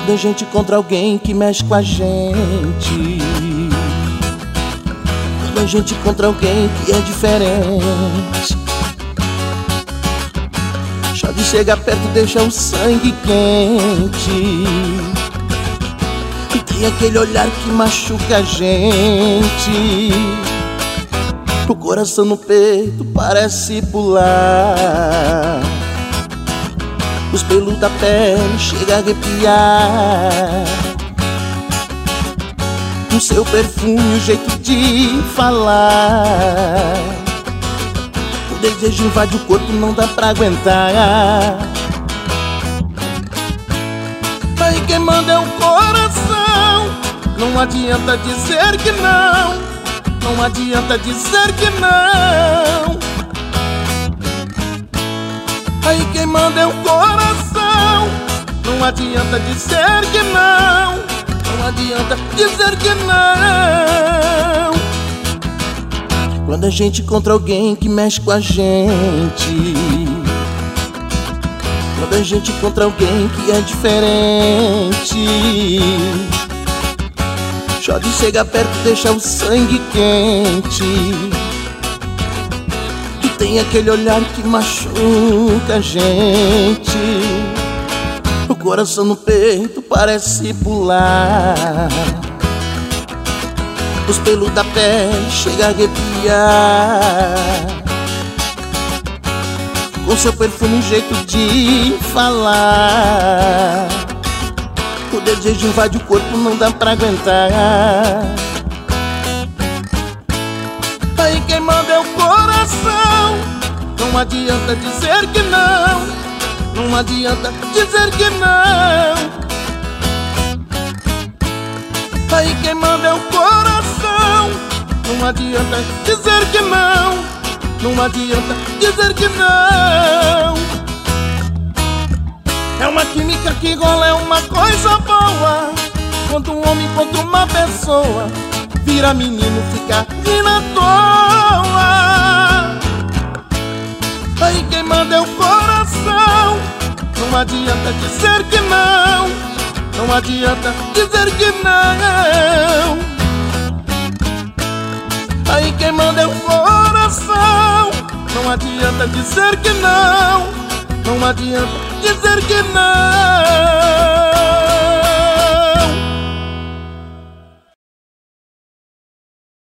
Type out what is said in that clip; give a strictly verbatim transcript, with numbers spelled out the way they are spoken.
Quando a gente encontra alguém que mexe com a gente, quando a gente encontra alguém que é diferente, só de chegar perto deixa o sangue quente. E tem aquele olhar que machuca a gente, o coração no peito parece pular, os pelos da pele chega a arrepiar. O seu perfume, o jeito de falar, o desejo invade o corpo, não dá pra aguentar. Aí quem manda é o coração, não adianta dizer que não, não adianta dizer que não. Aí quem manda é o coração, não adianta dizer que não, não adianta dizer que não. Quando a gente encontra alguém que mexe com a gente, quando a gente encontra alguém que é diferente, só de chegar perto deixa o sangue quente. Tem aquele olhar que machuca a gente, o coração no peito parece pular, os pelos da pele chega a arrepiar. Com seu perfume, um jeito de falar, o desejo invade o corpo, não dá pra aguentar. Aí quem manda é o coração, não adianta dizer que não, não adianta dizer que não. Aí quem manda é o coração, não adianta dizer que não, não adianta dizer que não. É uma química que rola, é uma coisa boa, quando um homem encontra uma pessoa, vira menino, fica rindo à toa. Aí quem manda é o coração, não adianta dizer que não, não adianta dizer que não. Aí quem manda é o coração, não adianta dizer que não, não adianta dizer que não.